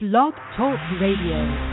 Blog Talk Radio.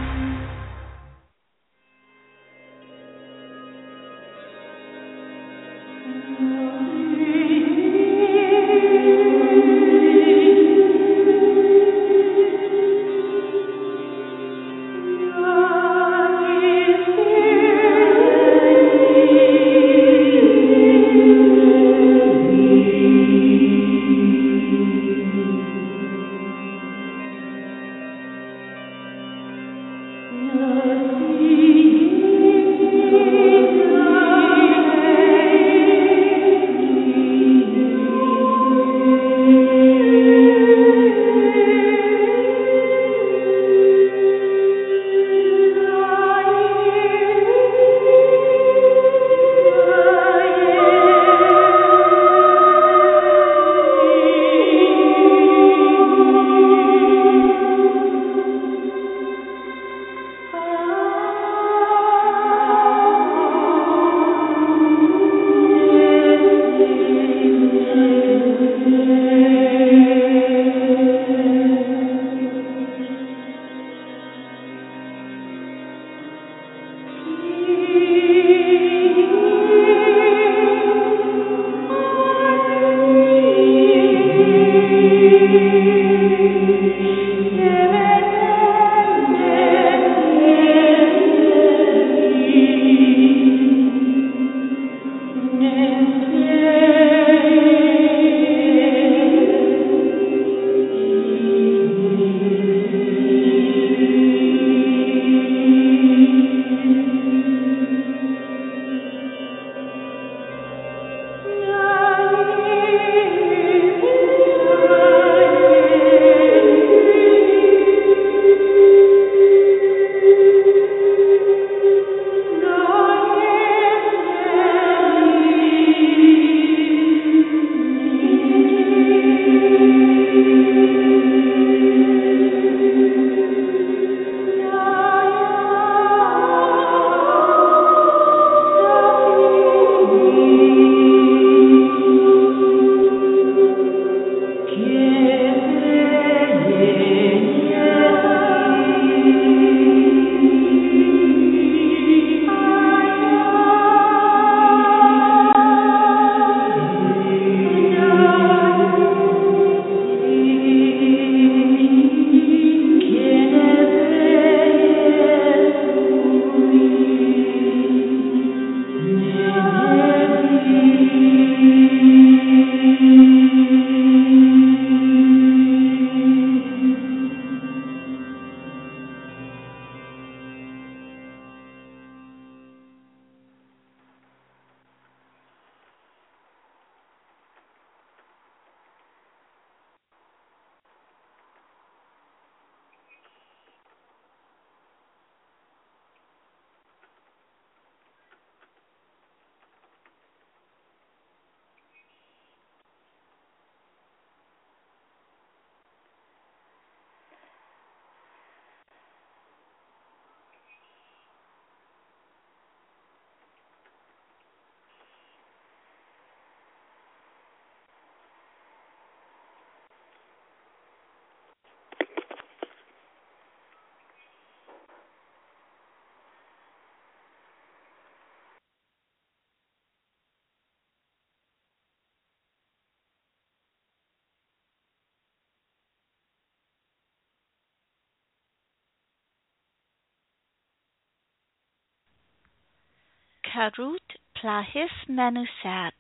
Karut Plahis Menusat,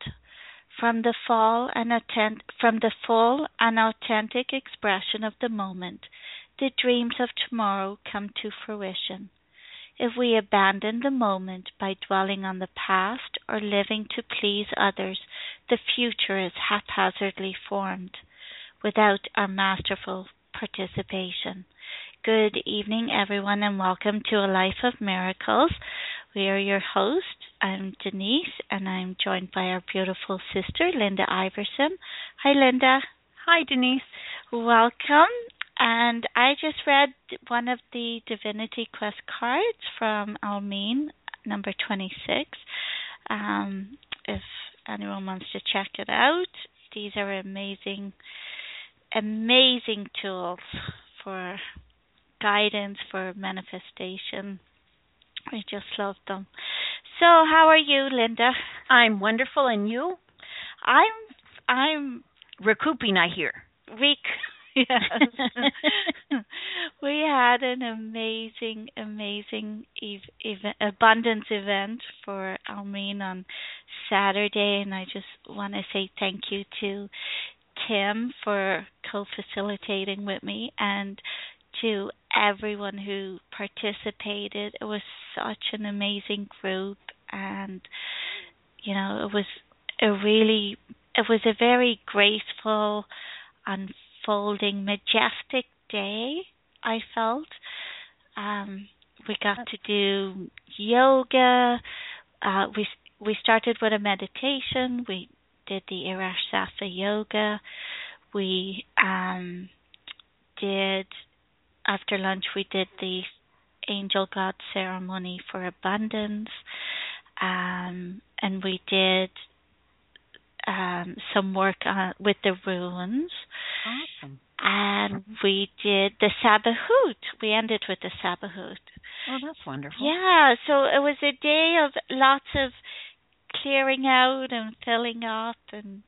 from the full and authentic expression of the moment, the dreams of tomorrow come to fruition. If we abandon the moment by dwelling on the past or living to please others, the future is haphazardly formed without our masterful participation. Good evening, everyone, and welcome to A Life of Miracles. We are your hosts. I'm Denise, and I'm joined by our beautiful sister, Linda Iverson. Hi, Linda. Hi, Denise. Welcome. And I just read one of the Divinity Quest cards from Almeen, number 26. If anyone wants to check it out, these are amazing tools for guidance, for manifestation. I just love them. So, how are you, Linda? I'm wonderful, and you? I'm Recouping, I hear. weak. Yes. We had an amazing abundance event for Almeen on Saturday, and I just want to say thank you to Tim for co-facilitating with me, and to everyone who participated. It was such an amazing group, and it was a very graceful, unfolding, majestic day. I felt we got to do yoga. We started with a meditation. We did the Irashasa yoga. We did after lunch. We did the Angel God ceremony for abundance, and we did some work with the runes. Awesome. And we did the Sabbahoot. We ended with the Sabbahoot. Oh, that's wonderful. Yeah, so it was a day of lots of clearing out and filling up, and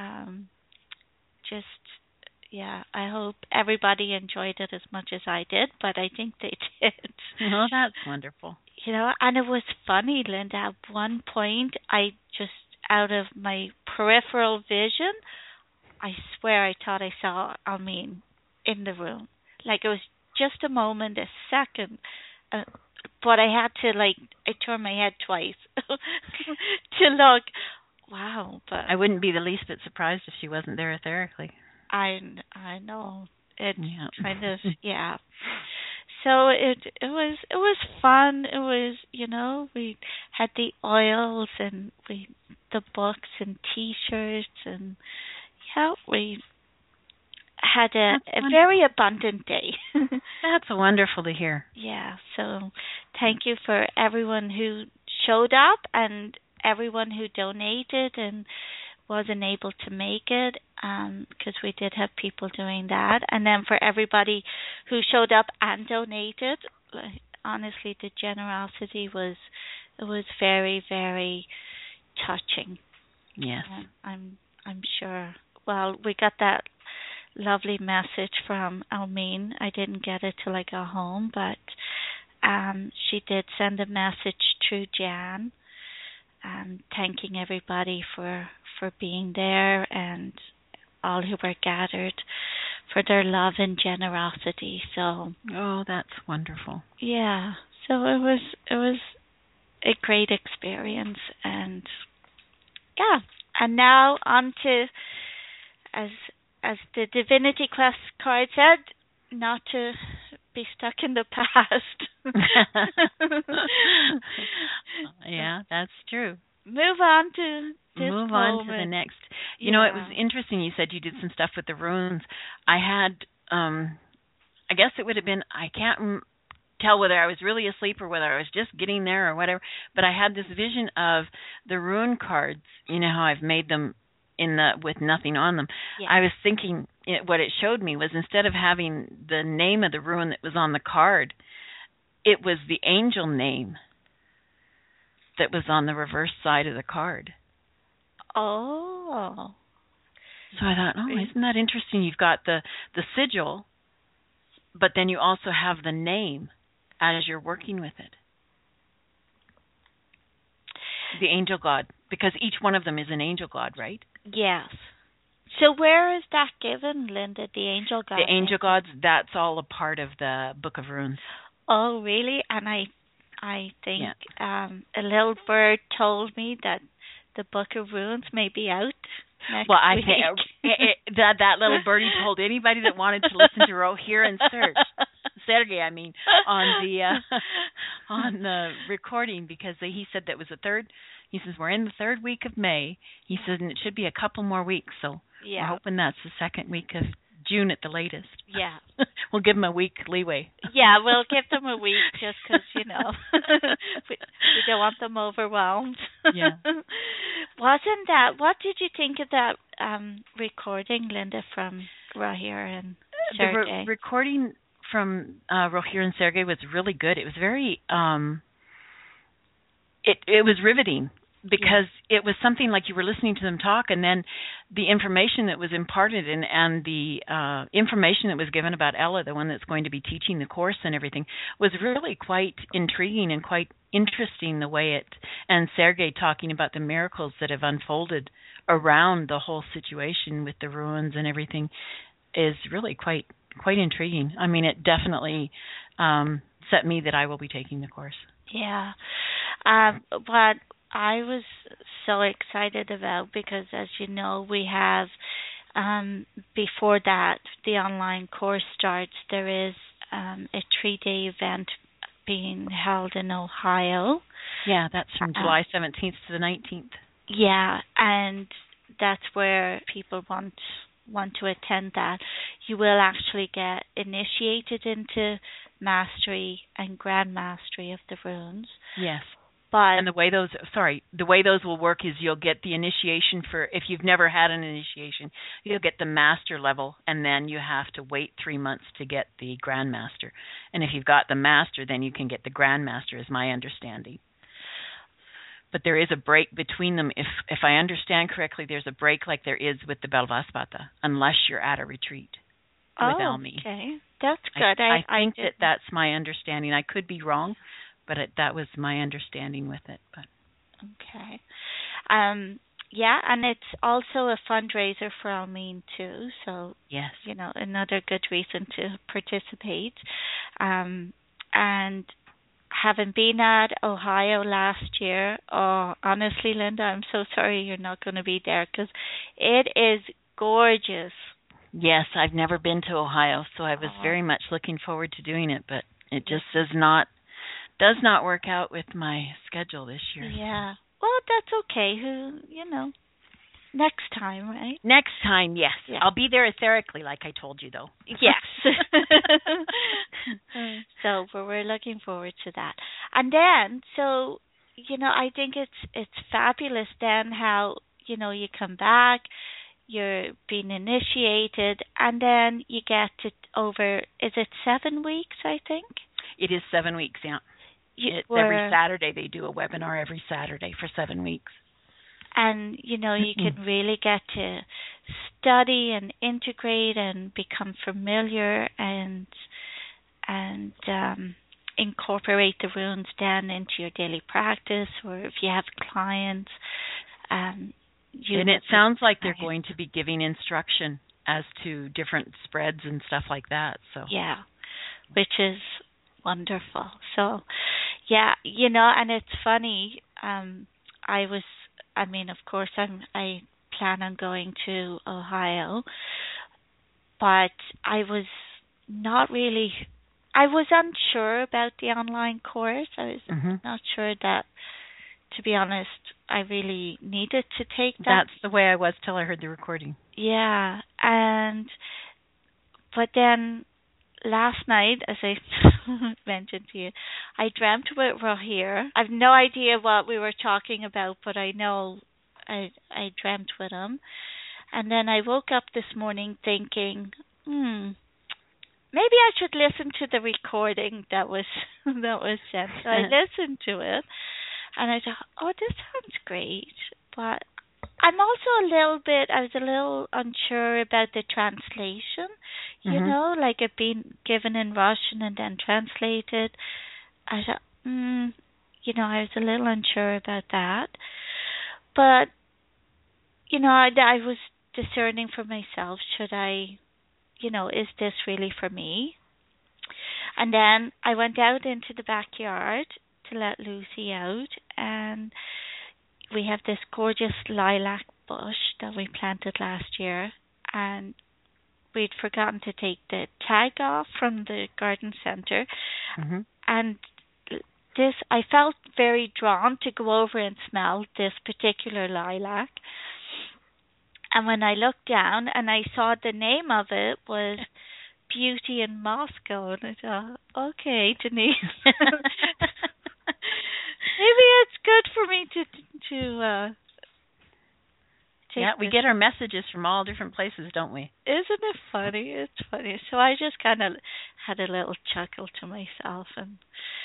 just, yeah, I hope everybody enjoyed it as much as I did, but I think they did. Oh, that's wonderful. And it was funny, Linda. At one point, I just, out of my peripheral vision, I swear I thought I saw Almeen in the room. Like, it was just a moment, a second. But I had to, I turned my head twice to look. Wow. But I wouldn't be the least bit surprised if she wasn't there etherically. I know. It kind of, yeah. yeah. So it was fun. It was, we had the oils and the books and T-shirts, and we had a very abundant day. That's wonderful to hear. Yeah, so thank you for everyone who showed up and everyone who donated and wasn't able to make it, because we did have people doing that. And then for everybody who showed up and donated, honestly, the generosity was very, very touching. Yes. I'm sure. Well, we got that lovely message from Almeen. I didn't get it till I got home, but she did send a message through Jan, thanking everybody for being there, and all who were gathered for their love and generosity. So, oh, that's wonderful. Yeah. So it was a great experience, and yeah. And now on to, as the Divinity Quest card said, not to be stuck in the past. Yeah, that's true. Move on to this Move moment. on to the next. You know, it was interesting. You said you did some stuff with the runes. I had, I guess it would have been, I can't tell whether I was really asleep or whether I was just getting there or whatever, but I had this vision of the rune cards. You know how I've made them with nothing on them. Yeah. I was thinking what it showed me was, instead of having the name of the rune that was on the card, it was the angel name that was on the reverse side of the card. Oh. So I thought, isn't that interesting? You've got the sigil, but then you also have the name as you're working with it. The angel god, because each one of them is an angel god, right? Yes. So where is that given, Linda, the angel god? The angel gods, that's all a part of the Book of Runes. Oh, really? And I think a little bird told me that the Book of Runes may be out next week. That little birdie told anybody that wanted to listen to her here and search. Sergey, on the recording, because he said that was the third. He says we're in the third week of May. He said, and it should be a couple more weeks. So we're hoping that's the second week of June at the latest. Yeah. We'll give them a week leeway. Yeah, we'll give them a week just because, we don't want them overwhelmed. Yeah. What did you think of that recording, Linda, from Rahir and Sergey? The recording from Rohir and Sergey was really good. It was very it was riveting because it was something like you were listening to them talk, and then the information that was imparted and the information that was given about Ella, the one that's going to be teaching the course and everything, was really quite intriguing and quite interesting, the way it, and Sergey talking about the miracles that have unfolded around the whole situation with the ruins and everything is really quite intriguing. I mean, it definitely set me that I will be taking the course. Yeah. What I was so excited about, because as you know, we have, before that, the online course starts, there is a 3-day event being held in Ohio. Yeah, that's from July 17th to the 19th. Yeah, and that's where people want to attend that. You will actually get initiated into mastery and grand mastery of the runes. Yes. But and the way those will work is you'll get the initiation for, if you've never had an initiation, you'll get the master level, and then you have to wait 3 months to get the grandmaster. And if you've got the master, then you can get the grandmaster, is my understanding. But there is a break between them. If I understand correctly, there's a break like there is with the Belvaspata, unless you're at a retreat with Almi. Okay, that's good. I think that's my understanding. I could be wrong, but that was my understanding with it. But okay, yeah, and it's also a fundraiser for Almeen too. So yes, another good reason to participate. And having been at Ohio last year, honestly, Linda, I'm so sorry you're not going to be there, because it is gorgeous. Yes, I've never been to Ohio, so I was very much looking forward to doing it, but it just does not work out with my schedule this year. Yeah. Well, that's okay. Next time, right? Next time, yes. Yeah. I'll be there etherically, like I told you, though. Yes. So we're looking forward to that. And then, so, I think it's fabulous then how, you come back, you're being initiated, and then you get to over, is it 7 weeks, I think? It is 7 weeks, yeah. Every Saturday they do a webinar every Saturday for 7 weeks. And, you can really get to study and integrate and become familiar and incorporate the runes then into your daily practice, or if you have clients. And it sounds like they're going to be giving instruction as to different spreads and stuff like that. So yeah, which is wonderful. So, yeah, and it's funny. Of course, I plan on going to Ohio, but I was unsure about the online course. I was not sure that, to be honest, I really needed to take that. That's the way I was till I heard the recording. Yeah, but then last night, as I mentioned to you, I dreamt with Rohir. I have no idea what we were talking about, but I know I dreamt with him. And then I woke up this morning thinking, maybe I should listen to the recording that was sent. So I listened to it, and I thought, this sounds great. But I was a little unsure about the translation, like it being given in Russian and then translated. I thought, I was a little unsure about that. But, I was discerning for myself, should I, is this really for me? And then I went out into the backyard to let Lucy out, and we have this gorgeous lilac bush that we planted last year, and we'd forgotten to take the tag off from the garden center. And I felt very drawn to go over and smell this particular lilac. And when I looked down and I saw the name of it was Beauty in Moscow, and I thought, okay, Denise, maybe it's good for me to yeah, we get our messages from all different places, don't we? Isn't it funny? It's funny. So I just kind of had a little chuckle to myself, and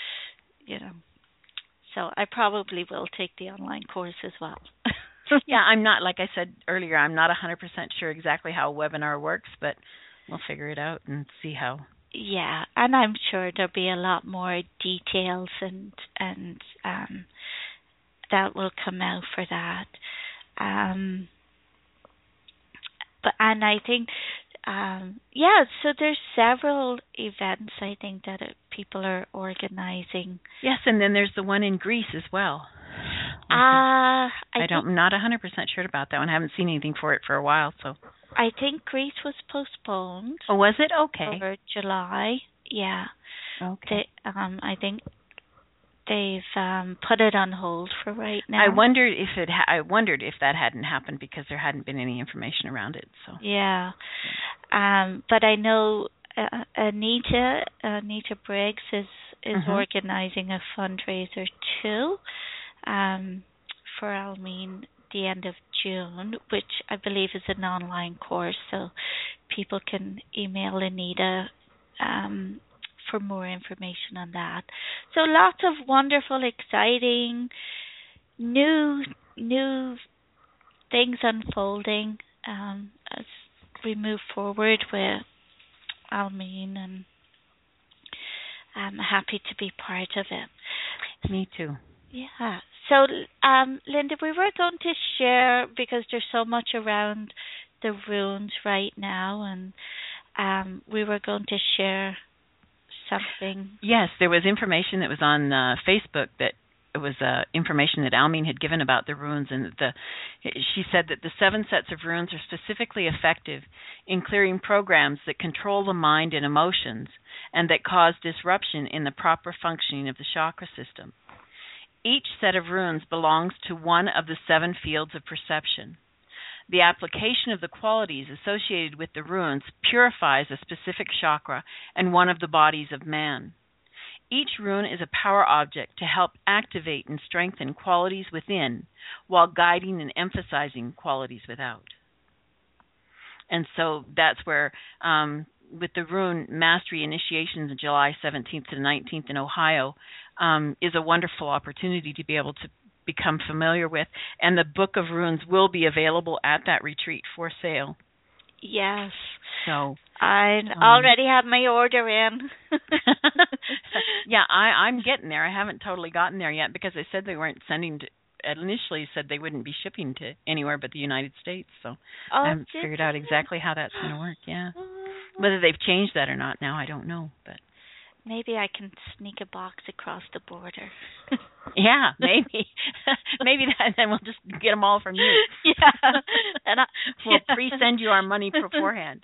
so I probably will take the online course as well. Yeah, I'm not, like I said earlier, I'm not 100% sure exactly how a webinar works, but we'll figure it out and see how. Yeah, and I'm sure there'll be a lot more details and that will come out for that. And I think, so there's several events I think that people are organizing. Yes, and then there's the one in Greece as well. I'm not 100% sure about that one. I haven't seen anything for it for a while, so. I think Greece was postponed. Oh, was it? Okay. For July, yeah. Okay. I think they've put it on hold for right now. I wondered if that hadn't happened because there hadn't been any information around it. So. Yeah. But I know Anita Briggs is organizing a fundraiser too, for Almeen the end of June, which I believe is an online course, so people can email Anita for more information on that. So lots of wonderful, exciting, new things unfolding as we move forward with Almeen, and I'm happy to be part of it. Me too. Yeah. So, Linda, we were going to share, because there's so much around the runes right now, and we were going to share something. Yes, there was information that was on Facebook that it was information that Almeen had given about the runes, and she said that the 7 sets of runes are specifically effective in clearing programs that control the mind and emotions and that cause disruption in the proper functioning of the chakra system. Each set of runes belongs to one of the 7 fields of perception. The application of the qualities associated with the runes purifies a specific chakra and one of the bodies of man. Each rune is a power object to help activate and strengthen qualities within while guiding and emphasizing qualities without. And so that's where, with the rune mastery initiations on July 17th to the 19th in Ohio, is a wonderful opportunity to be able to become familiar with. And the Book of Runes will be available at that retreat for sale. Yes. So I already have my order in. Yeah, I'm getting there. I haven't totally gotten there yet because they said they weren't initially said they wouldn't be shipping to anywhere but the United States. So I haven't figured out exactly how that's going to work. Yeah. Whether they've changed that or not now, I don't know. But maybe I can sneak a box across the border. Yeah, maybe. Maybe that, then we'll just get them all from you. Yeah. And we'll pre-send you our money beforehand.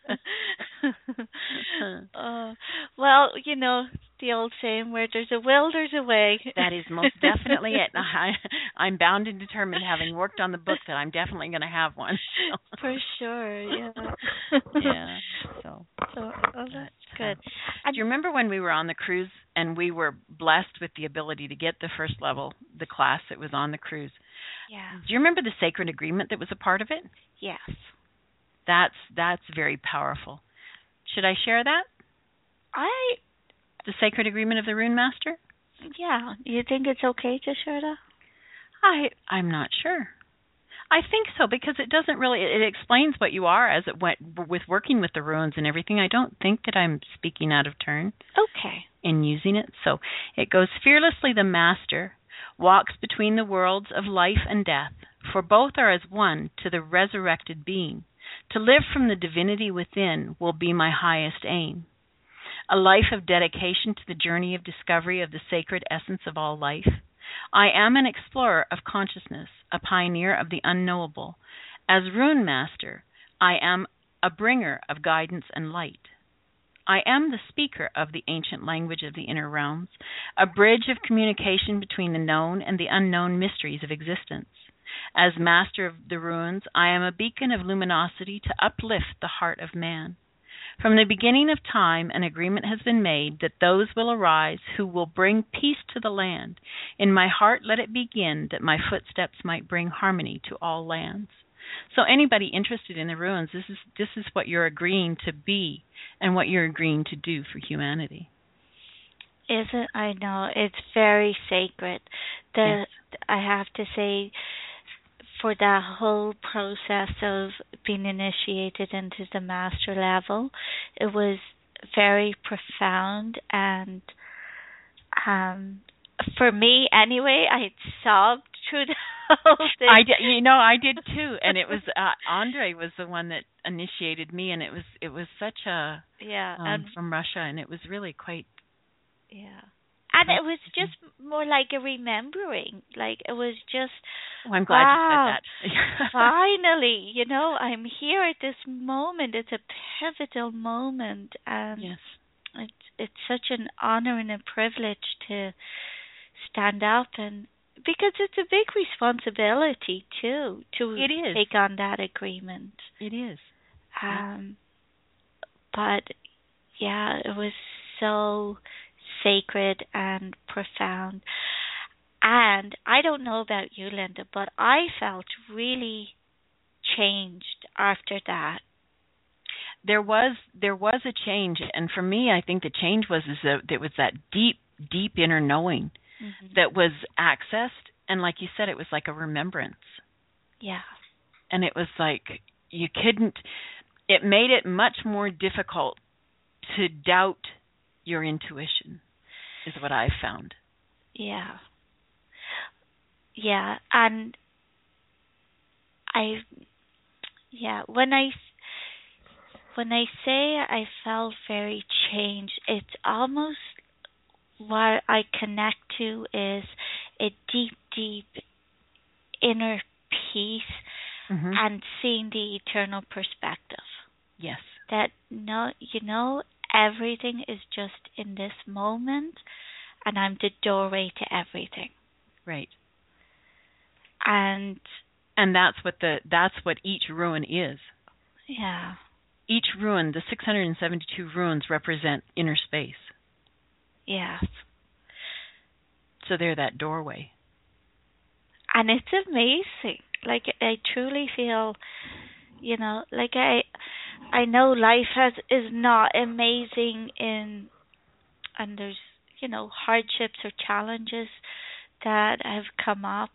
Well, the old saying, where there's a will, there's a way. That is most definitely it. I'm bound and determined, having worked on the book, that I'm definitely going to have one. So. For sure, yeah. Yeah. So that's good. Do you remember when we were on the cruise and we were blessed with the ability to get the first level, the class that was on the cruise? Yeah. Do you remember the sacred agreement that was a part of it? Yes. That's very powerful. Should I share that? The sacred agreement of the Rune Master? Yeah. You think it's okay to share that? I'm not sure. I think so, because it doesn't really, it explains what you are as it went with working with the runes and everything. I don't think that I'm speaking out of turn. Okay. In using it. So it goes, fearlessly the Master walks between the worlds of life and death, for both are as one to the resurrected being. To live from the divinity within will be my highest aim. A life of dedication to the journey of discovery of the sacred essence of all life. I am an explorer of consciousness, a pioneer of the unknowable. As Rune Master, I am a bringer of guidance and light. I am the speaker of the ancient language of the inner realms, a bridge of communication between the known and the unknown mysteries of existence. As Master of the Runes, I am a beacon of luminosity to uplift the heart of man. From the beginning of time, an agreement has been made that those will arise who will bring peace to the land. In my heart let it begin that my footsteps might bring harmony to all lands. So anybody interested in the ruins, this is what you're agreeing to be and what you're agreeing to do for humanity. Isn't, I know, it's very sacred. Yes. I have to say, for that whole process of being initiated into the master level, it was very profound, and for me anyway, I sobbed through the whole thing. I did too, and it was Andre was the one that initiated me, and it was such a from Russia, and it was really quite. Yeah. And it was just more like a remembering. Like, it was just, oh, I'm glad you said that. Finally, I'm here at this moment. It's a pivotal moment. And yes. It's such an honor and a privilege to stand up, and because it's a big responsibility, too, to take on that agreement. It is. But, yeah, it was so sacred and profound. And I don't know about you, Linda, but I felt really changed after that. There was a change, and for me, I think the change was that there was that deep inner knowing that was accessed, and like you said, it was like a remembrance. Yeah. And it was like you couldn't. It made it much more difficult to doubt your intuition, is what I've found. Yeah. Yeah, and when I say I felt very changed, it's almost what I connect to is a deep inner peace and seeing the eternal perspective. Yes. That everything is just in this moment, and I'm the doorway to everything. Right. And that's what each ruin is. Yeah. Each ruin, the 672 ruins, represent inner space. Yes. So they're that doorway. And it's amazing. Like, I truly feel, like I know life is not amazing and there's, hardships or challenges that have come up.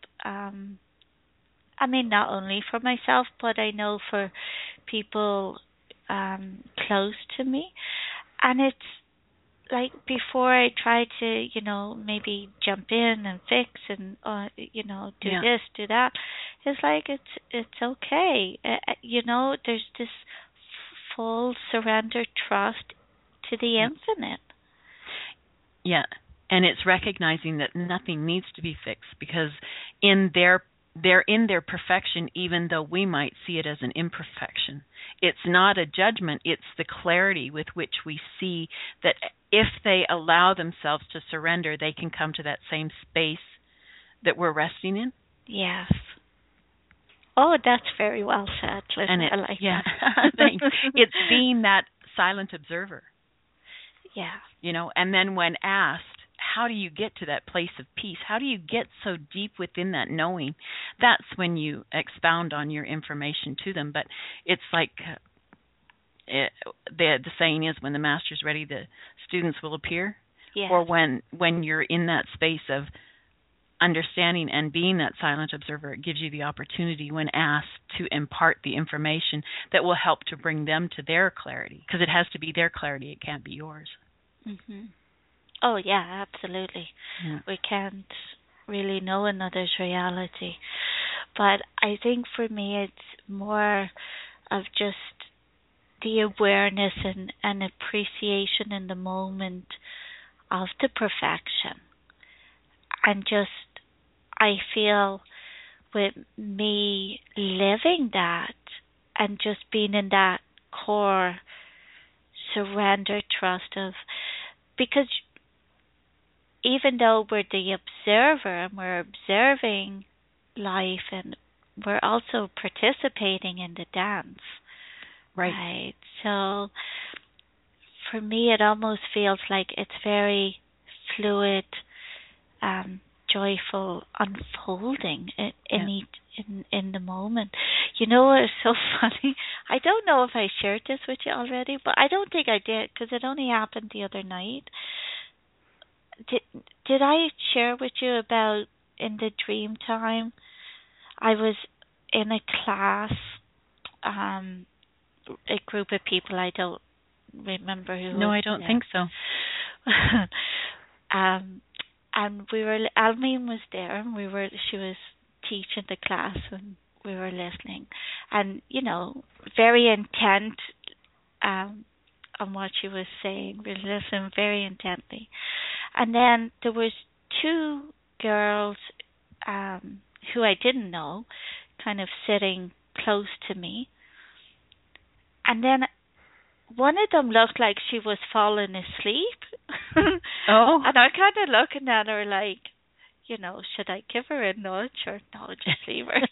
I mean, not only for myself, but I know for people close to me. And it's like, before I try to, maybe jump in and fix and, do this, do that, it's like, it's okay. There's this full surrender trust to the infinite. Yeah. And it's recognizing that nothing needs to be fixed, because they're in their perfection, even though we might see it as an imperfection. It's not a judgment, it's the clarity with which we see that if they allow themselves to surrender, they can come to that same space that we're resting in. Yes. Oh, that's very well said. And I like that. Thanks. It's being that silent observer. Yeah. And then when asked, how do you get to that place of peace? How do you get so deep within that knowing? That's when you expound on your information to them. But it's like the saying is, when the master's ready, the students will appear. Yes. Or when you're in that space of understanding and being that silent observer, it gives you the opportunity, when asked, to impart the information that will help to bring them to their clarity. Because it has to be their clarity. It can't be yours. Mm-hmm. Oh, yeah, absolutely. Yeah. We can't really know another's reality. But I think for me, it's more of just the awareness and appreciation in the moment of the perfection. And just, I feel with me living that and just being in that core surrender trust of, because even though we're the observer and we're observing life, and we're also participating in the dance. Right. So for me, it almost feels like it's very fluid, joyful unfolding in the moment. You know what is so funny? I don't know if I shared this with you already, but I don't think I did because it only happened the other night. Did did I share with you about in the dream time? I was in a class, um, a group of people. I don't remember who No, was I don't there. think so. um, and we were Almeen was there, and she was teaching the class, and we were listening, and very intent um, on what she was saying. We listened very intently, and then there was two girls who I didn't know, kind of sitting close to me, and then one of them looked like she was falling asleep. Oh. And I'm kind of looking at her like, should I give her a nudge or no, just leave her?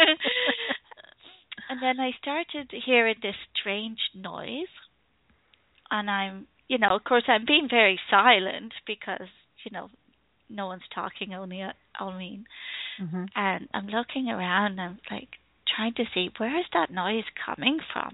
And then I started hearing this strange noise. And of course, I'm being very silent because, no one's talking, only Almeen. Mm-hmm. And I'm looking around and I'm like trying to see where is that noise coming from.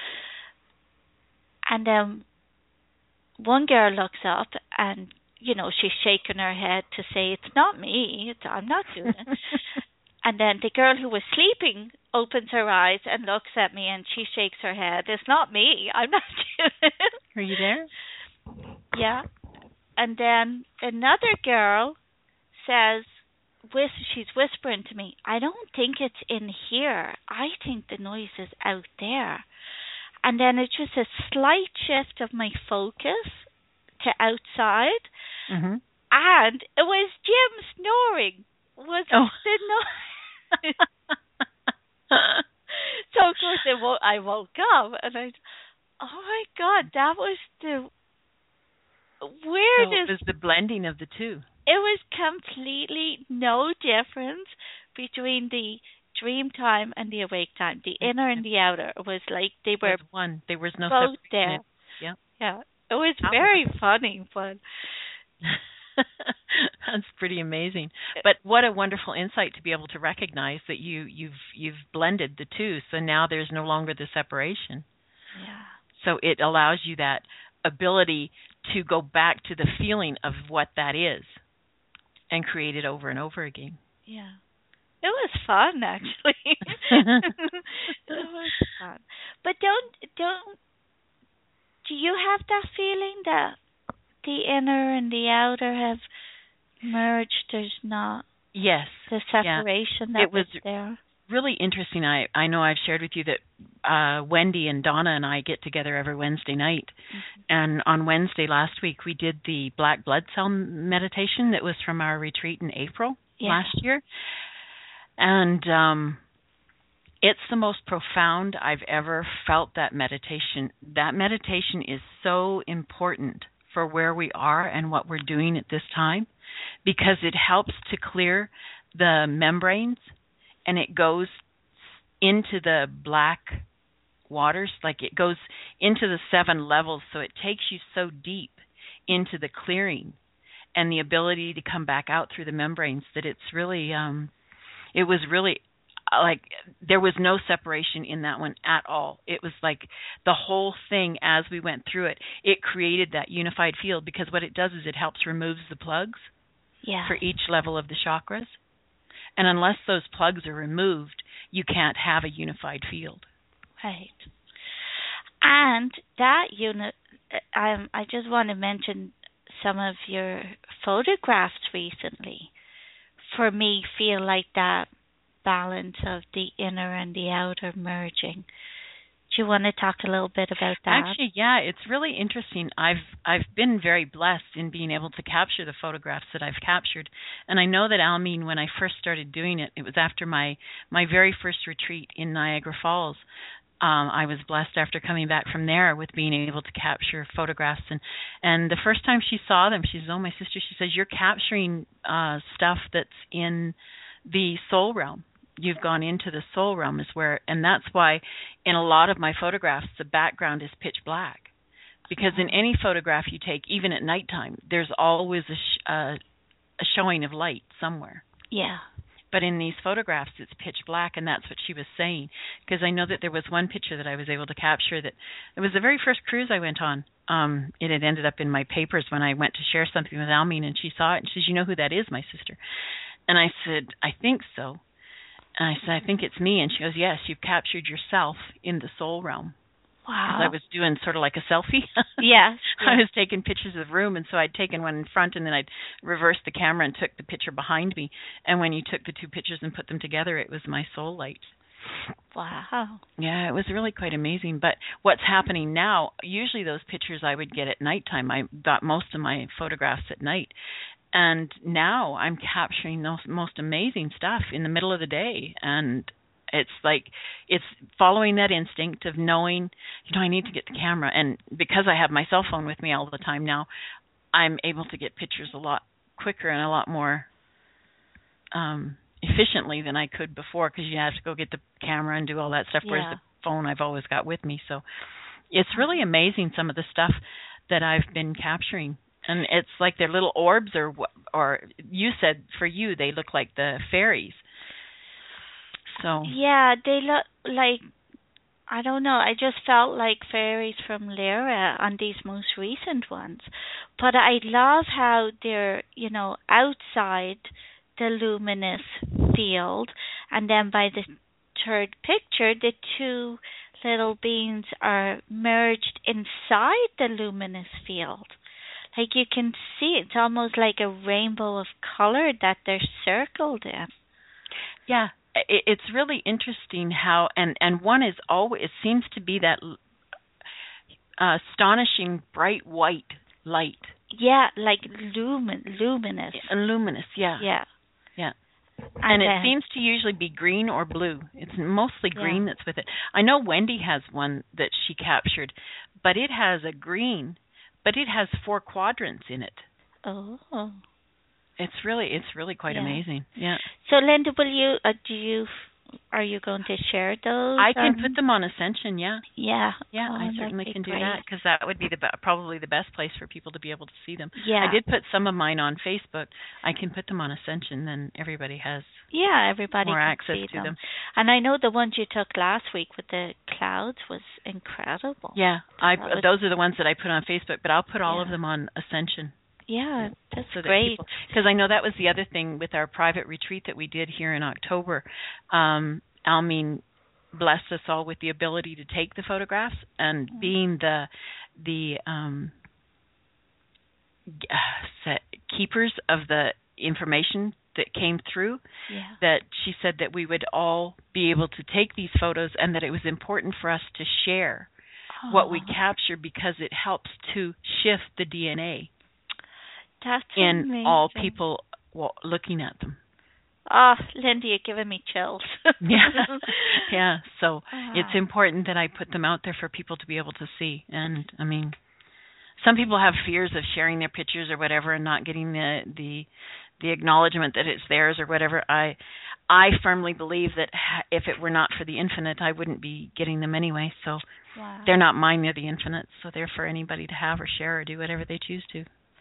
And then one girl looks up and, she's shaking her head to say, it's not me, I'm not doing it. And then the girl who was sleeping opens her eyes and looks at me and she shakes her head, it's not me, I'm not doing it. Are you there? Yeah. And then another girl says, she's whispering to me, I don't think it's in here. I think the noise is out there. And then it's just a slight shift of my focus to outside. Mm-hmm. And it was Jim snoring. Was the noise. So of course I woke up and oh my God, that was the weirdest. So it was the blending of the two. It was completely no difference between the dream time and the awake time. The inner and the outer was like they were one. There was no both separation. there. Yeah. Yeah. It was very funny, but that's pretty amazing. But what a wonderful insight to be able to recognize that you've blended the two, so now there's no longer the separation. Yeah. So it allows you that ability to go back to the feeling of what that is and create it over and over again. Yeah. It was fun, actually. It was fun. But do you have that feeling that the inner and the outer have merged? There's not the separation that was there. Really interesting. I know I've shared with you that Wendy and Donna and I get together every Wednesday night. Mm-hmm. And on Wednesday last week, we did the black blood cell meditation that was from our retreat in April last year. And it's the most profound I've ever felt that meditation. That meditation is so important for where we are and what we're doing at this time because it helps to clear the membranes and it goes into the black waters, like it goes into the 7 levels, so it takes you so deep into the clearing and the ability to come back out through the membranes that it's really it was really like there was no separation in that one at all. It was like the whole thing as we went through it, it created that unified field because what it does is it helps remove the plugs for each level of the chakras. And unless those plugs are removed, you can't have a unified field. Right. And that unit, I just want to mention some of your photographs recently. For me, feel like that balance of the inner and the outer merging. Do you want to talk a little bit about that? Actually, yeah, it's really interesting. I've been very blessed in being able to capture the photographs that I've captured. And I know that Almeen, when I first started doing it, it was after my very first retreat in Niagara Falls. I was blessed after coming back from there with being able to capture photographs. And the first time she saw them, she says, oh, my sister, she says, you're capturing stuff that's in the soul realm. You've gone into the soul realm and that's why in a lot of my photographs, the background is pitch black. Because in any photograph you take, even at nighttime, there's always a showing of light somewhere. Yeah. But in these photographs, it's pitch black, and that's what she was saying. Because I know that there was one picture that I was able to capture that it was the very first cruise I went on. It had ended up in my papers when I went to share something with Almeen, and she saw it, and she says, "You know who that is, my sister?" And I said, "I think so." And I said, "I think it's me." And she goes, "Yes, you've captured yourself in the soul realm." Wow. Because I was doing sort of like a selfie. Yeah. I was taking pictures of the room, and so I'd taken one in front, and then I'd reversed the camera and took the picture behind me. And when you took the two pictures and put them together, it was my soul light. Wow. Yeah, it was really quite amazing. But what's happening now, usually those pictures I would get at nighttime. I got most of my photographs at night. And now I'm capturing those most amazing stuff in the middle of the day. And it's like, it's following that instinct of knowing, I need to get the camera. And because I have my cell phone with me all the time now, I'm able to get pictures a lot quicker and a lot more efficiently than I could before, because you have to go get the camera and do all that stuff, whereas the phone I've always got with me. So it's really amazing, some of the stuff that I've been capturing. And it's like they're little orbs, or you said for you they look like the fairies. So yeah, they look like, I don't know, I just felt like fairies from Lyra on these most recent ones. But I love how they're, outside the luminous field, and then by the third picture, the two little beings are merged inside the luminous field. Like you can see, it's almost like a rainbow of color that they're circled in. Yeah, it's really interesting how, and one is always, it seems to be that astonishing bright white light. Yeah, like luminous. Luminous, yeah. Yeah. Yeah. And it seems to usually be green or blue. It's mostly green that's with it. I know Wendy has one that she captured, but it has a green, but it has 4 quadrants in it. Oh. It's really quite amazing. Yeah. So Linda, will you are you going to share those? I can put them on Ascension, yeah. Yeah. Yeah, I certainly can do that, because that would be probably the best place for people to be able to see them. Yeah. I did put some of mine on Facebook. I can put them on Ascension, then everybody has everybody more can access see to them. And I know the ones you took last week with the clouds was incredible. Yeah, those are the ones that I put on Facebook, but I'll put all of them on Ascension. Yeah, that's great. Because I know that was the other thing with our private retreat that we did here in October. Almeen blessed us all with the ability to take the photographs, and being the keepers of the information that came through, that she said that we would all be able to take these photos, and that it was important for us to share what we capture, because it helps to shift the DNA. That's in amazing. All people looking at them. Oh, Linda, you're giving me chills. Yeah. So it's important that I put them out there for people to be able to see. And I mean, some people have fears of sharing their pictures or whatever, and not getting the acknowledgement that it's theirs or whatever. I firmly believe that if it were not for the infinite, I wouldn't be getting them anyway. So they're not mine; they're the infinite. So they're for anybody to have or share or do whatever they choose to.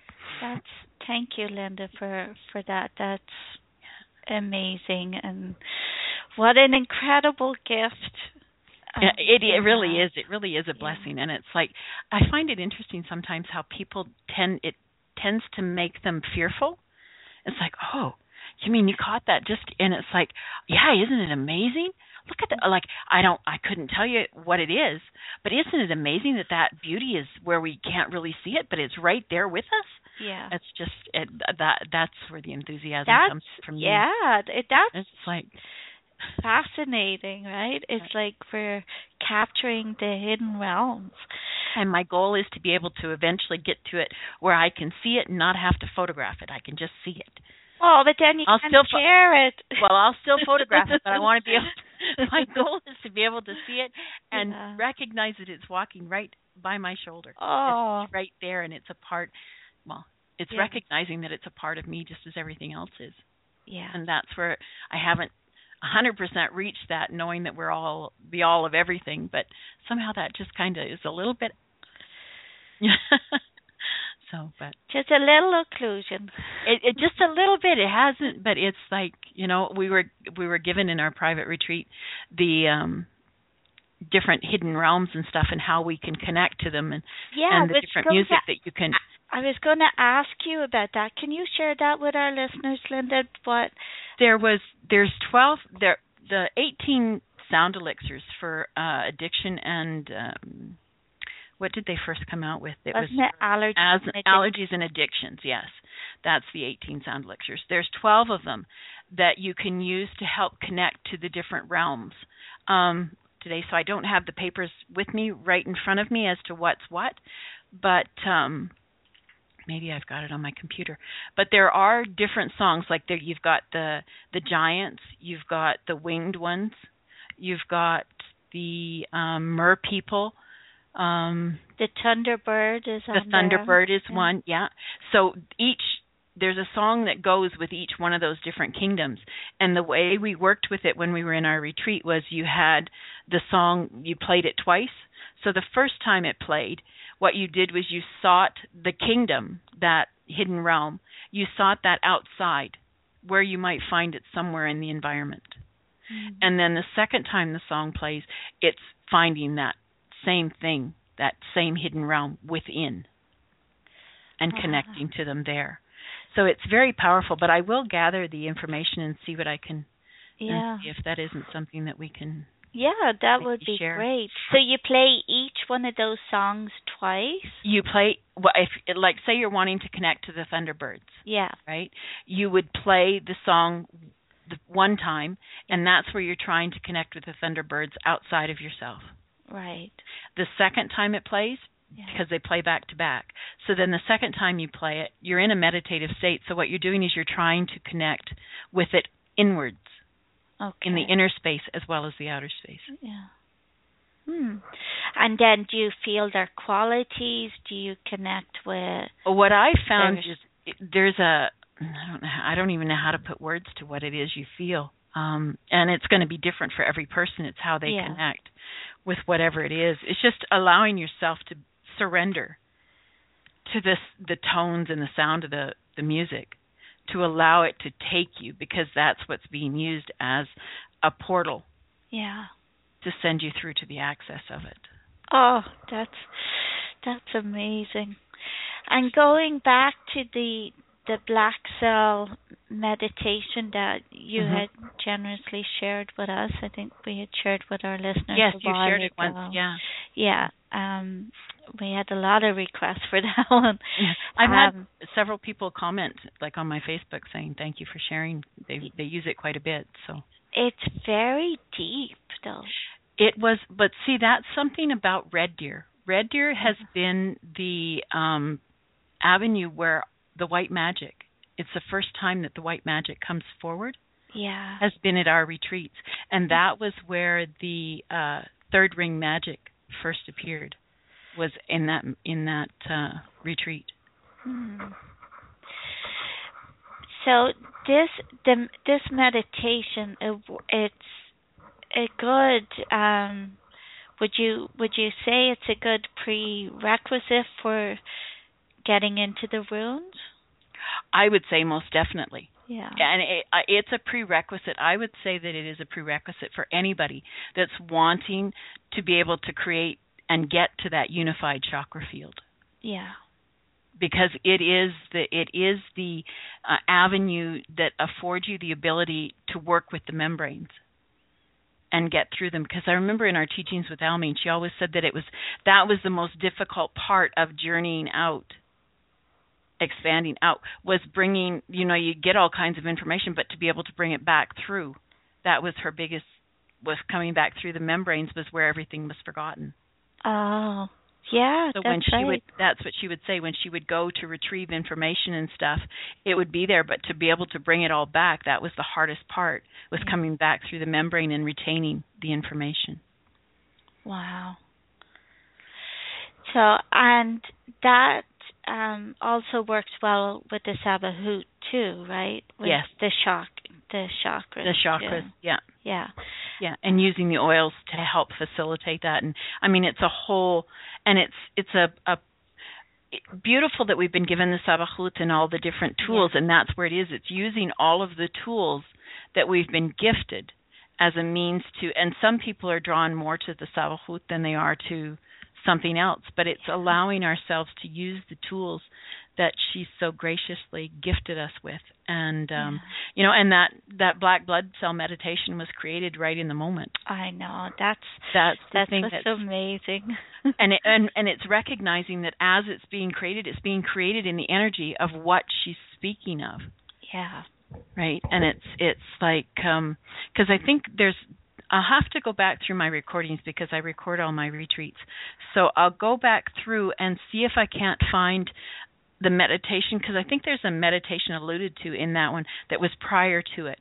Thank you, Linda, for that. That's amazing, and what an incredible gift. It really is. It really is a blessing, and it's like, I find it interesting sometimes how people tends to make them fearful. It's like, oh, you mean you caught that and it's like, yeah, isn't it amazing? Look at that. Like, I couldn't tell you what it is, but isn't it amazing that beauty is where we can't really see it, but it's right there with us? Yeah. It's just that's where the enthusiasm comes from. Yeah, that's like fascinating, right? It's like we're capturing the hidden realms. And my goal is to be able to eventually get to it where I can see it and not have to photograph it. I can just see it. Oh, but then you can share it. Well, I'll still photograph it, but I want to be able to, my goal is to be able to see it and recognize that it's walking right by my shoulder. Oh. It's right there, and it's a part, it's recognizing that it's a part of me just as everything else is. Yeah. And that's where I haven't 100% reached that, knowing that we're all the all of everything, but somehow that just kind of is a little bit. So, but just a little occlusion. It just a little bit. It hasn't, but it's like, we were given in our private retreat the different hidden realms and stuff, and how we can connect to them, and the different music that you can. I was going to ask you about that. Can you share that with our listeners, Linda? What there's 12 there, the 18 sound elixirs for addiction and what did they first come out with? Wasn't it allergies and addictions? Yes, that's the 18 sound elixirs. There's 12 of them that you can use to help connect to the different realms. Today, so I don't have the papers with me right in front of me as to what's what, but maybe I've got it on my computer. But there are different songs, like you've got the giants, you've got the winged ones, you've got the mer people. The Thunderbird is on the Thunderbird is one, yeah. So there's a song that goes with each one of those different kingdoms. And the way we worked with it when we were in our retreat was you had the song, you played it twice. So the first time it played, what you did was you sought the kingdom, that hidden realm. You sought that outside, where you might find it somewhere in the environment. Mm-hmm. And then the second time the song plays, it's finding that same thing, that same hidden realm within, and connecting to them there. So it's very powerful, but I will gather the information and see what I can, and see if that isn't something that we can. Yeah, that would be share. Great. So you play each one of those songs twice? You play, if like, say you're wanting to connect to the Thunderbirds. Yeah. Right? You would play the song one time, and that's where you're trying to connect with the Thunderbirds outside of yourself. Right. The second time it plays, because they play back to back. So then the second time you play it, you're in a meditative state. So what you're doing is you're trying to connect with it inwards, in the inner space as well as the outer space. Yeah. And then do you feel their qualities? Do you connect with... What I found is I don't even know how to put words to what it is you feel. And it's going to be different for every person. It's how they connect with whatever it is. It's just allowing yourself to surrender to the tones and the sound of the music, to allow it to take you, because that's what's being used as a portal to send you through to the access of it. Oh, that's amazing. And going back to the black cell meditation that you had generously shared with us. I think we had shared with our listeners. Yes, you shared it once. Yeah. Yeah. We had a lot of requests for that one. I've had several people comment, like on my Facebook, saying thank you for sharing. They use it quite a bit. So it's very deep, though. It was, but see, that's something about Red Deer. Red Deer has been the avenue where the white magic, it's the first time that the white magic comes forward, has been at our retreats. And that was where the third ring magic first appeared, was in that retreat. So this meditation, it's a good, would you say it's a good prerequisite for getting into the runes? I would say most definitely. Yeah. And it's a prerequisite. I would say that it is a prerequisite for anybody that's wanting to be able to create and get to that unified chakra field. Yeah. Because it is the avenue that affords you the ability to work with the membranes and get through them. Because I remember in our teachings with Almeen, she always said that that was the most difficult part of journeying out, expanding out, was bringing, you get all kinds of information, but to be able to bring it back through, that was her biggest, was coming back through the membranes, was where everything was forgotten. Oh, yeah, so that's what she would say when she would go to retrieve information and stuff. It would be there, but to be able to bring it all back, that was the hardest part, was coming back through the membrane and retaining the information. Wow. So, and that also works well with the Sabahoot too, right? With yes. The chakras. The chakras, yeah. Yeah. Yeah, and using the oils to help facilitate that. And I mean, it's a whole, and it's beautiful that we've been given the Sabachut and all the different tools, and that's where it is. It's using all of the tools that we've been gifted as a means to, and some people are drawn more to the Sabachut than they are to something else, but it's allowing ourselves to use the tools that she's so graciously gifted us with. And and that black blood cell meditation was created right in the moment. I know. That's what's amazing. and it's recognizing that as it's being created in the energy of what she's speaking of. Yeah. Right. And it's like because I think I'll have to go back through my recordings because I record all my retreats. So I'll go back through and see if I can't find the meditation, because I think there's a meditation alluded to in that one that was prior to it.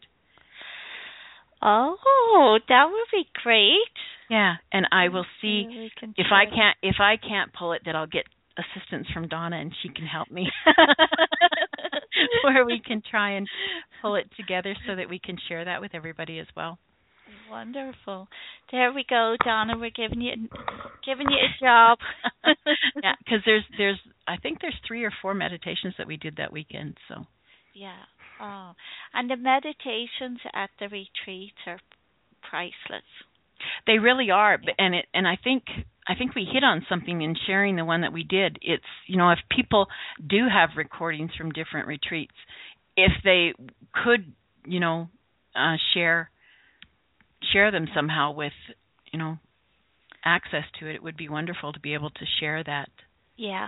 Oh, that would be great. Yeah, and I will see if I can't pull it, that I'll get assistance from Donna and she can help me. Where we can try and pull it together so that we can share that with everybody as well. Wonderful. There we go, Donna. We're giving you a job. Yeah, because there's I think there's 3 or 4 meditations that we did that weekend. So. Yeah. Oh, and the meditations at the retreats are priceless. They really are, and I think we hit on something in sharing the one that we did. It's if people do have recordings from different retreats, if they could share them somehow with access to it, it would be wonderful to be able to share that. Yeah.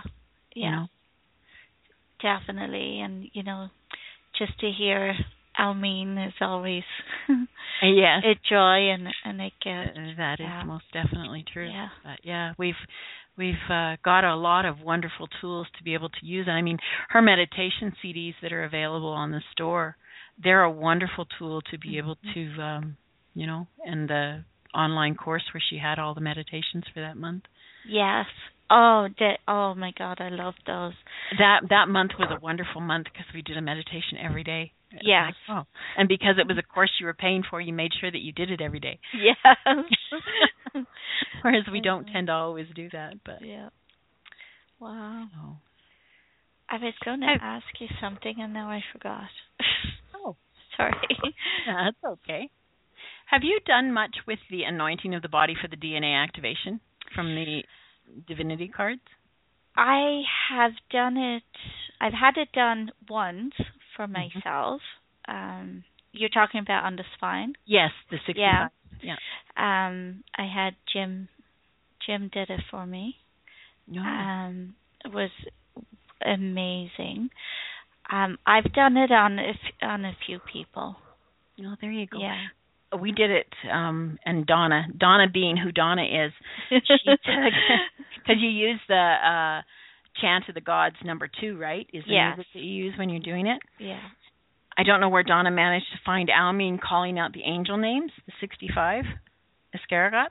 Definitely. And just to hear Almeen is always yes, a joy and a gift. That is most definitely true. Yeah. But we've got a lot of wonderful tools to be able to use. And I mean, her meditation CDs that are available on the store, they're a wonderful tool to be able to and the online course where she had all the meditations for that month. Yes. Oh my God, I love those. That month was a wonderful month because we did a meditation every day. Yes. Like, and because it was a course you were paying for, you made sure that you did it every day. Yes. Whereas we don't tend to always do that. But yeah. Wow. Oh. I was going to ask you something and now I forgot. Oh. Sorry. That's okay. Have you done much with the anointing of the body for the DNA activation from the divinity cards? I have done it. I've had it done once for myself. You're talking about on the spine? Yes, the 65. Yeah. I had Jim did it for me. Yeah. It was amazing. I've done it on a few people. Oh, there you go. Yeah. We did it, and Donna being who Donna is, she took, because you use the chant of the gods number 2, right? Is the music that you use when you're doing it? Yeah. I don't know where Donna managed to find Almeen calling out the angel names, the 65, Escargot.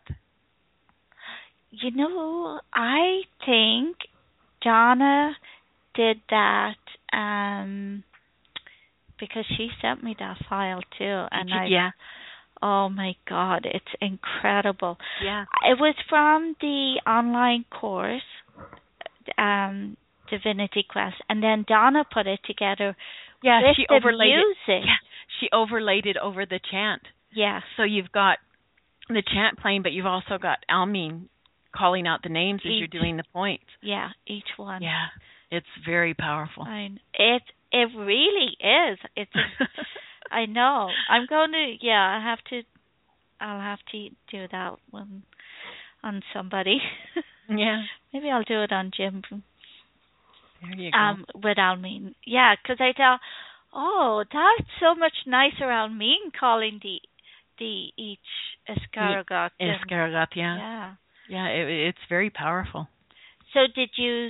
I think Donna did that because she sent me that file too, and oh my God, it's incredible. Yeah. It was from the online course, Divinity Quest, and then Donna put it together with she the overlaid music. Yeah, she overlaid it over the chant. Yeah. So you've got the chant playing, but you've also got Almeen calling out the names as you're doing the points. Yeah, each one. Yeah, it's very powerful. It really is. It's I know. I'm going to. Yeah, I'll have to do that one on somebody. Yeah. Maybe I'll do it on Jim. There you go. With Almeen. Yeah, because I thought, that's so much nicer, Almeen calling the each Escargot. Escargot, yeah. Yeah. Yeah, it's very powerful. So did you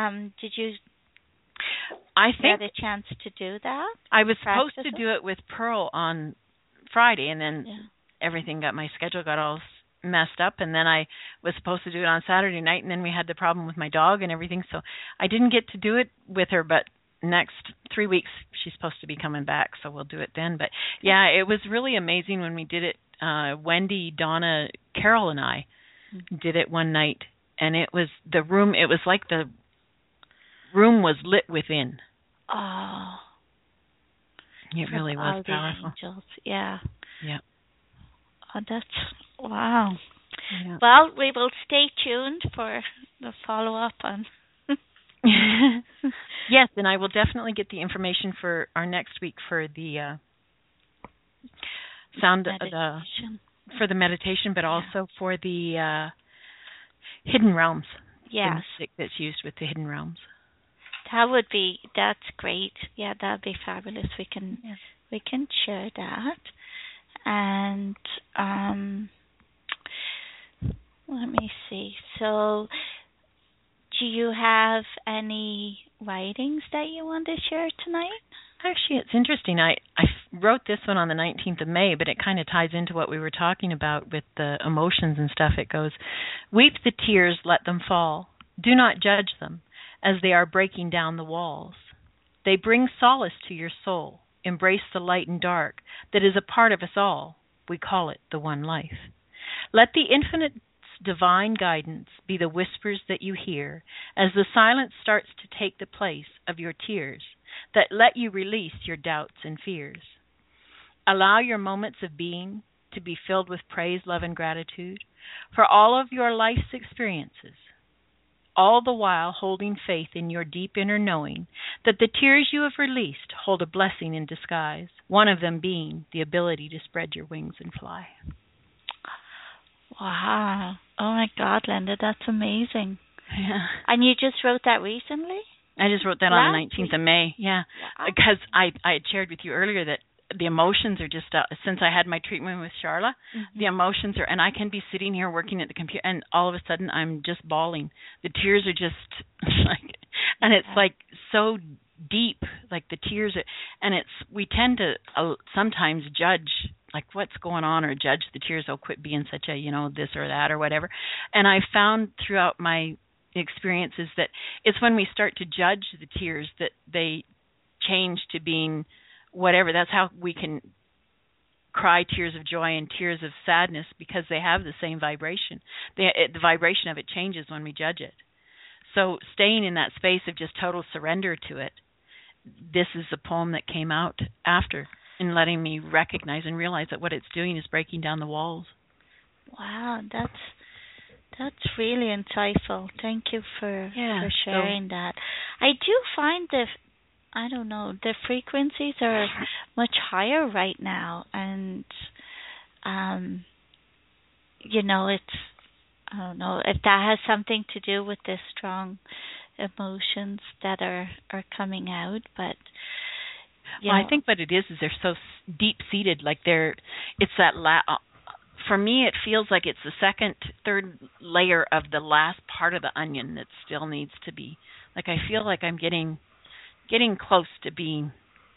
I think get a chance to do that? I was supposed to do it with Pearl on Friday, and then my schedule got all messed up, and then I was supposed to do it on Saturday night, and then we had the problem with my dog and everything, so I didn't get to do it with her, but next 3 weeks she's supposed to be coming back, so we'll do it then. But yeah, it was really amazing when we did it. Wendy, Donna, Carol, and I did it one night, and it was the room, it was like room was lit within. Oh. It really was all powerful. The angels. Yeah. Yeah. Oh, that's wow. Yeah. Well, we will stay tuned for the follow-up on. Yes, and I will definitely get the information for our next week for the sound meditation. For the meditation, but also for the hidden realms. Yes. The music that's used with the hidden realms. That's great. Yeah, that'd be fabulous. We can share that. And let me see. So, do you have any writings that you want to share tonight? Actually, it's interesting. I wrote this one on the 19th of May, but it kind of ties into what we were talking about with the emotions and stuff. It goes, "Weep the tears, let them fall. Do not judge them, as they are breaking down the walls. They bring solace to your soul. Embrace the light and dark that is a part of us all. We call it the one life. Let the infinite's divine guidance be the whispers that you hear as the silence starts to take the place of your tears that let you release your doubts and fears. Allow your moments of being to be filled with praise, love, and gratitude for all of your life's experiences, all the while holding faith in your deep inner knowing that the tears you have released hold a blessing in disguise, one of them being the ability to spread your wings and fly." Wow. Oh my God, Linda, that's amazing. Yeah. And you just wrote that recently? I just wrote that on the 19th of May, yeah. Wow. Because I had shared with you earlier that the emotions are just, since I had my treatment with Charla, the emotions are, and I can be sitting here working at the computer, and all of a sudden I'm just bawling. The tears are just, like, and it's like so deep, like the tears are, and we tend to sometimes judge, like, what's going on, or judge the tears, oh, quit being such a, this or that or whatever. And I found throughout my experiences that it's when we start to judge the tears that they change to being whatever. That's how we can cry tears of joy and tears of sadness, because they have the same vibration. The vibration of it changes when we judge it. So staying in that space of just total surrender to it, this is the poem that came out after, and letting me recognize and realize that what it's doing is breaking down the walls. Wow, that's really insightful. Thank you for sharing that. I do find the frequencies are much higher right now, and it's, I don't know if that has something to do with the strong emotions that are coming out, but I think what it is they're so deep seated, like it's that for me it feels like it's the second, third layer of the last part of the onion that still needs to be, like, I feel like I'm getting close to being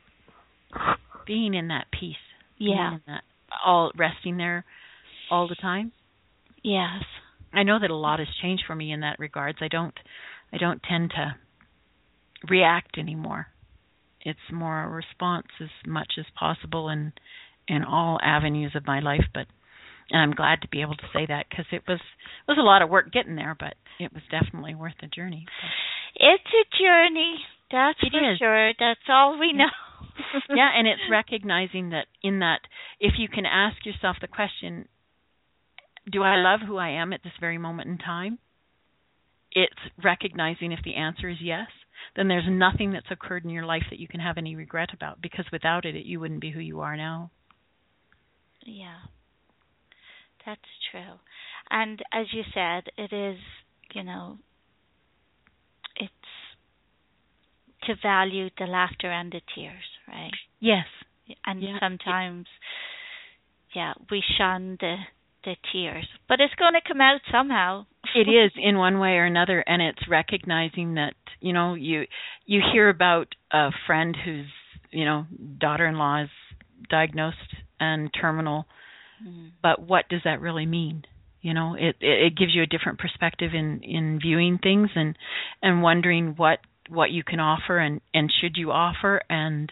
in that peace. Yeah. In that, all resting there all the time. Yes. I know that a lot has changed for me in that regards. I don't tend to react anymore. It's more a response as much as possible in all avenues of my life. And I'm glad to be able to say that, because it was a lot of work getting there, but it was definitely worth the journey. It's a journey. That's for sure. That's all we know. Yeah, and it's recognizing that if you can ask yourself the question, do I love who I am at this very moment in time? It's recognizing if the answer is yes, then there's nothing that's occurred in your life that you can have any regret about, because without it, you wouldn't be who you are now. Yeah, that's true. And as you said, it is, it's to value the laughter and the tears, right? Yes. And sometimes, we shun the tears, but it's going to come out somehow. It is, in one way or another, and it's recognizing that, you hear about a friend whose, daughter-in-law is diagnosed and terminal, but what does that really mean? It gives you a different perspective in viewing things and wondering what you can offer and should you offer and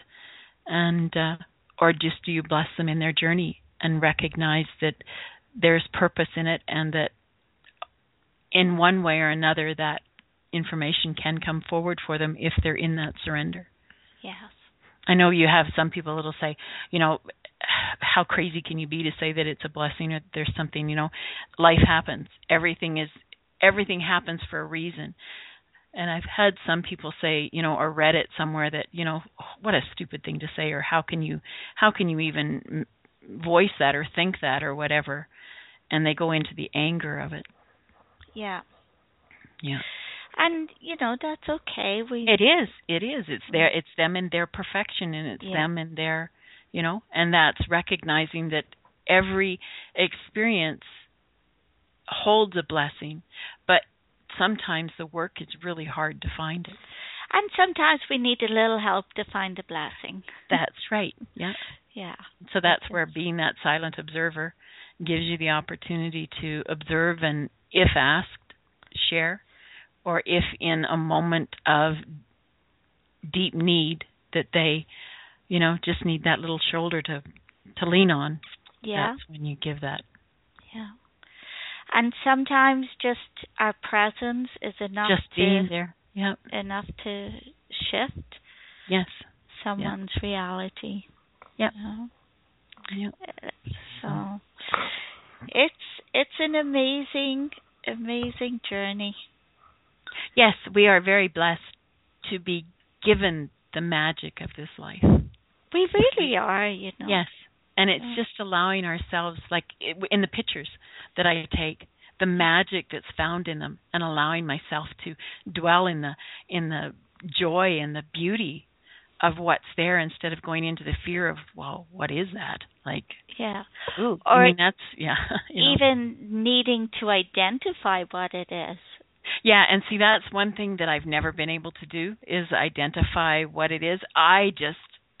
or just do you bless them in their journey and recognize that there's purpose in it, and that in one way or another that information can come forward for them if they're in that surrender. Yes. I know you have some people that'll say, how crazy can you be to say that it's a blessing or there's something, life happens. Everything happens for a reason. And I've had some people say, or read it somewhere that, what a stupid thing to say, or how can you even voice that or think that or whatever, and they go into the anger of it. Yeah. Yeah. And that's okay. It is. It's them and their perfection, and it's them and their, and that's recognizing that every experience holds a blessing, but sometimes the work is really hard to find it. And sometimes we need a little help to find the blessing. That's right. Yeah. Yeah. So that's where being that silent observer gives you the opportunity to observe and, if asked, share, or if in a moment of deep need that they, just need that little shoulder to lean on. Yeah. That's when you give that. Yeah. And sometimes just our presence is enough. Just being there. Yeah. Enough to shift. Yes. Someone's reality. Yeah. Yep. So it's an amazing journey. Yes, we are very blessed to be given the magic of this life. We really are, Yes. And it's just allowing ourselves, like in the pictures that I take, the magic that's found in them, and allowing myself to dwell in the joy and the beauty of what's there, instead of going into the fear of, well, what is that? Like, ooh, or that's, even needing to identify what it is. Yeah, and see, that's one thing that I've never been able to do, is identify what it is. I just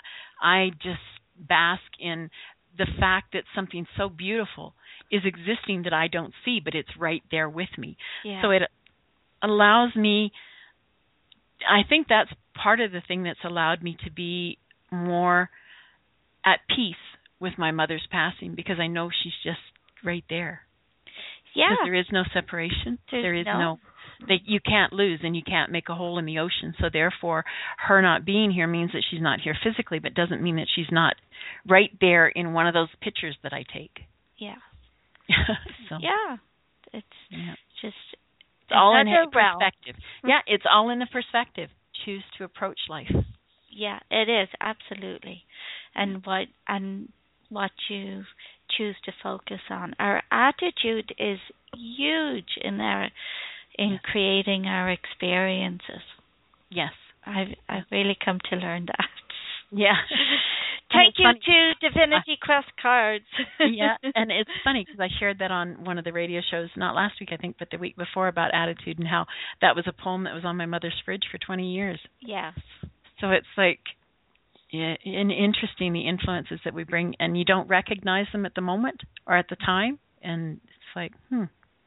bask in the fact that something so beautiful is existing that I don't see, but it's right there with me. Yeah. So it allows me, I think that's part of the thing that's allowed me to be more at peace with my mother's passing, because I know she's just right there. Yeah. Because there is no separation. There is no you can't lose, and you can't make a hole in the ocean. So therefore, her not being here means that she's not here physically, but doesn't mean that she's not right there in one of those pictures that I take. Yeah. So, yeah. It's just it's all in realm. Perspective. Yeah, it's all in the perspective. Choose to approach life. Yeah, it is, absolutely. And what you choose to focus on. Our attitude is huge in creating our experiences. Yes. I've really come to learn that. Yeah. Thank you to Divinity Quest cards. Yeah, and it's funny because I shared that on one of the radio shows, not last week I think, but the week before, about attitude, and how that was a poem that was on my mother's fridge for 20 years. Yes. So it's like, and interesting, the influences that we bring, and you don't recognize them at the moment or at the time, and it's like, There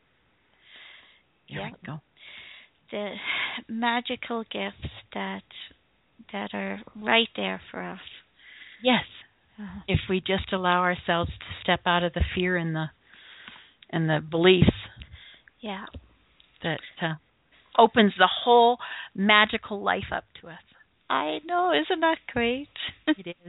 we go. The magical gifts that are right there for us. Yes. If we just allow ourselves to step out of the fear and the beliefs. Yeah. That opens the whole magical life up to us. I know, isn't that great? It is.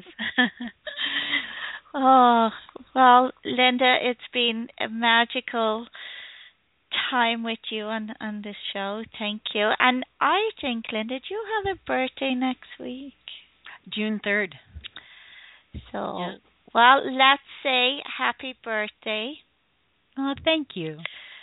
Oh, well, Linda, it's been a magical time with you on this show. Thank you. And I think, Linda, do you have a birthday next week? June 3rd. So, well, let's say happy birthday. Oh, thank you.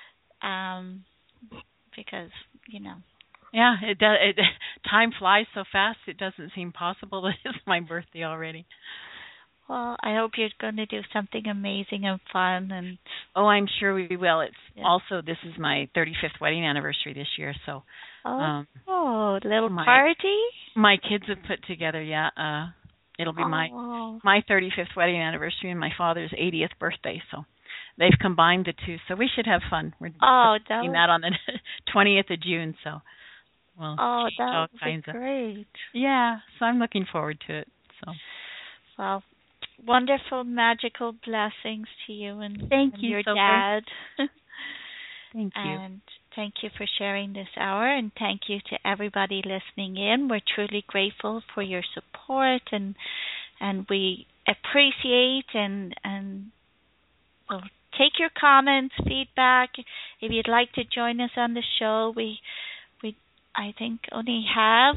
Because, Yeah, it does. Time flies so fast, it doesn't seem possible that it's my birthday already. Well, I hope you're going to do something amazing and fun. And oh, I'm sure we will. It's also, this is my 35th wedding anniversary this year, so. Little party? My kids have put together, it'll be my 35th wedding anniversary and my father's 80th birthday, so they've combined the two, so we should have fun. We're doing that on the 20th of June, so we'll that would be great. Yeah, so I'm looking forward to it. So, well, wonderful, magical blessings to you and thank you, your so dad. Thank you. And Thank you for sharing this hour, and thank you to everybody listening in. We're truly grateful for your support, and we appreciate and we'll take your comments, feedback. If you'd like to join us on the show, we I think only have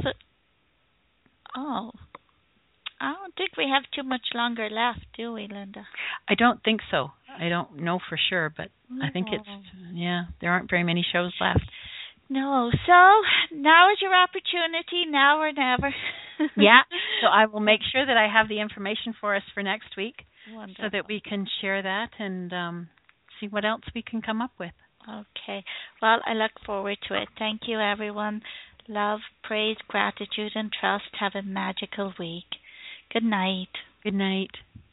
I don't think we have too much longer left, do we, Linda? I don't think so. I don't know for sure, but I think there aren't very many shows left. No, so now is your opportunity, now or never. Yeah, so I will make sure that I have the information for us for next week. Wonderful. So that we can share that and see what else we can come up with. Okay. Well, I look forward to it. Thank you, everyone. Love, praise, gratitude, and trust. Have a magical week. Good night. Good night.